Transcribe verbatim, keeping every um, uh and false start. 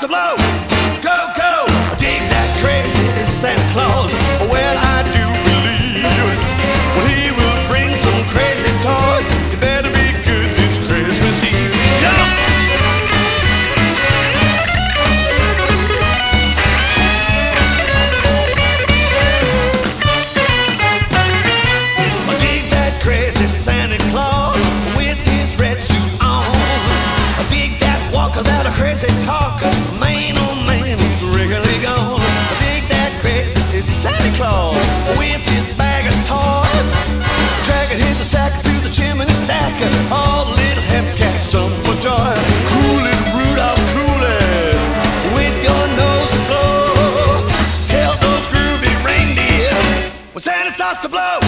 to blow. Go, go, I dig that crazy Santa Claus. Well, I do believe well, he will bring some crazy toys. You better be good this Christmas Eve. Jump! I dig that crazy Santa Claus with his red suit on. I dig that walker, that a crazy talker. Man, oh man, he's really gone. I dig that crazy Santa Claus with his bag of toys, dragging his sack through the chimney stack. All the little happy cats jump for joy. Cool it, Rudolph, cool it, with your nose aglow. Tell those groovy reindeer when Santa starts to blow.